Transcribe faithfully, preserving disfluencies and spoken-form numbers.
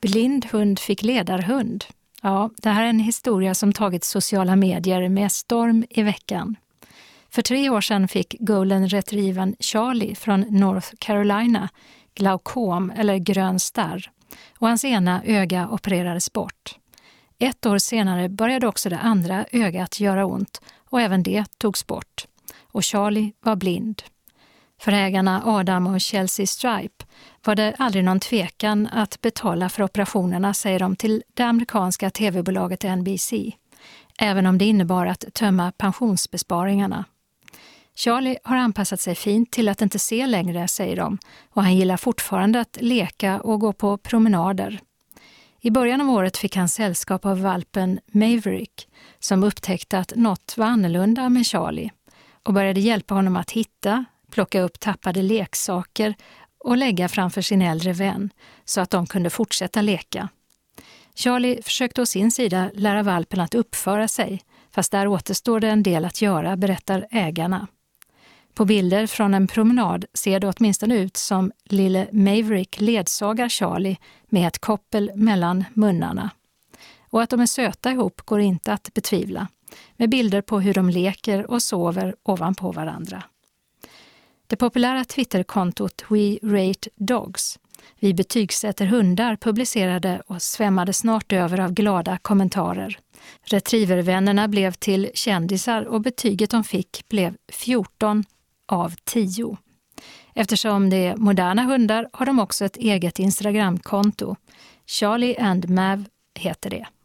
Blind hund fick ledarhund. Ja, det här är en historia som tagit sociala medier med storm i veckan. För tre år sedan fick golden retrievern Charlie från North Carolina glaukom eller grön starr och hans ena öga opererades bort. Ett år senare började också det andra ögat göra ont och även det togs bort. Och Charlie var blind. För ägarna Adam och Chelsea Stripe var det aldrig någon tvekan att betala för operationerna, säger de till det amerikanska tv-bolaget N B C, även om det innebar att tömma pensionsbesparingarna. Charlie har anpassat sig fint till att inte se längre, säger de, och han gillar fortfarande att leka och gå på promenader. I början av året fick han sällskap av valpen Maverick som upptäckte att något var annorlunda med Charlie och började hjälpa honom att hitta, plocka upp tappade leksaker och lägga framför sin äldre vän så att de kunde fortsätta leka. Charlie försökte å sin sida lära valpen att uppföra sig, fast där återstår det en del att göra, berättar ägarna. På bilder från en promenad ser det åtminstone ut som lille Maverick ledsagar Charlie med ett koppel mellan munnarna. Och att de är söta ihop går inte att betvivla, med bilder på hur de leker och sover ovanpå varandra. Det populära Twitterkontot We Rate Dogs, vi betygsätter hundar, publicerade och svämmade snart över av glada kommentarer. Retrievervännerna blev till kändisar och betyget de fick blev fjorton av tio. Eftersom det är moderna hundar har de också ett eget Instagramkonto. Charlie and Mav heter det.